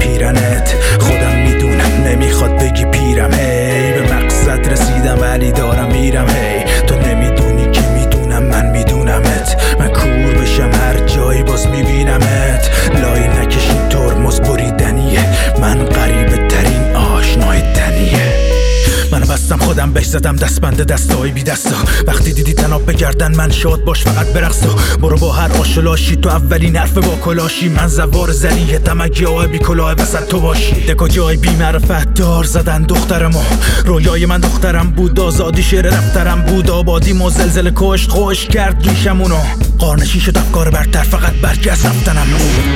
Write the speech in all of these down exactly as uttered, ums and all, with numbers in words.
پیرنت، خودم میدونم نمیخواد بگی پیرم. هی به مقصد رسیدم ولی دارم میرم. هی تو نمیدونی که میدونم من میدونمت. من کور بشم هر جایی باز میبینمت. لای نکشین ترمز بریدنیه، من غریبه ترین آشنای تنیه. منو بستم خودم بهش زدم دستبند دستای بی دستا. وقتی دیدی تناب بگردن من شاد باش فقط برقص. برو با هر آشلاشی تو اولین حرف با کلاشی. من زوار زلیه اگه آه بی کلاه وسط تو باشی. دکا جای بی معرفت دار زدن دخترمو. رویای من دخترم بود، آزادی شعر دفترم بود. آبادی و زلزله کشت خوش کرد ریشمونو. قارنشین شد افکار برتر، فقط برگه از رفتنم بود.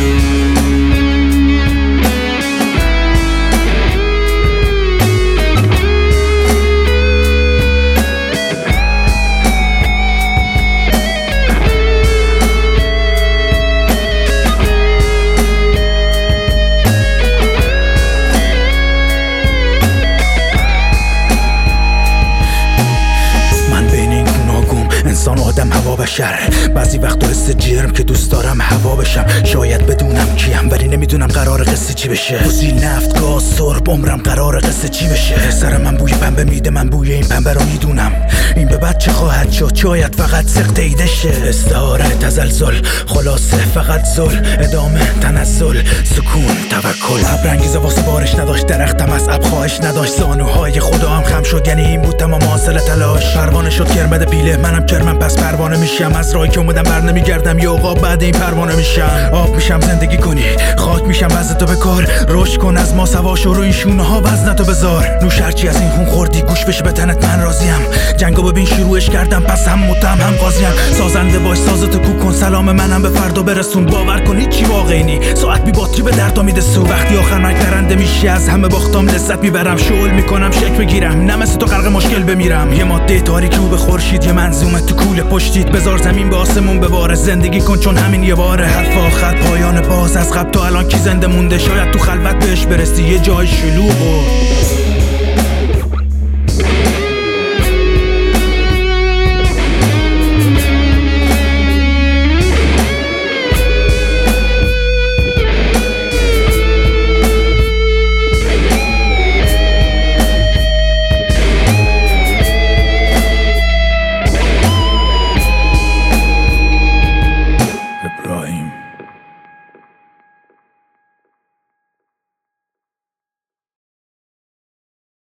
انسان آدم هوا بشر، بعضی وقتا حس جرم که دوست دارم هوا بشم. شاید بدونم کیم ولی نمیدونم قرار قصه چی بشه. فسیل نفت گاز سرب عمرم قرار قصه چی بشه. سر من بوی پنبه میده، من بوی این پنبه رو میدونم. این به بعد چه خواهد شد شاید فقط سقط ایده شه. استعاره تزلزل خلاصه فقط زل، ادامه تنزل سکون توکل. ابرانگیز واسه بارش نداشت، درختم از اب خواهش نداشت. زانوهای خدا هم خم شد، یعنی این بود تمام حاصل تلاش. پروانه شد کرمد پیله، منم کرمم پس پروانه میشم. از راهی که اومدم بر نمیگردم یا آقا بعد این پروانه میشم. آب میشم زندگی کنی، خاک میشم وزن تو بکار. رشد کن از ما سواش رو این شونه ها وزن تو بذار. نوش هرچی از این خون خوردی گوش بشه به تنت، من راضیم. جنگو ببین شروعش کردم پس هم متهم هم قاضیم. سازنده باش سازتو کو کن، سلام منم به فردا برسون. باور کن هیچی واقعی نی، ساعت بی باتری به دردا میده سو. وقتی آخر مرگ برنده میشی از همه باختام لذت میبرم. شغل میکنم شک بگیرم، نه مثل تو غرق مشکل بمیرم. یه ماده تاریکی رو به خورشید، یه منظومه تو کوله پشتید. بذار زمین به آسمون بباره، زندگی کن چون همین یه باره. حرف آخر پایان باز، از قبل تا الان کی زنده مونده؟ شاید تو خلوت بهش برسی، یه جای شلوغ.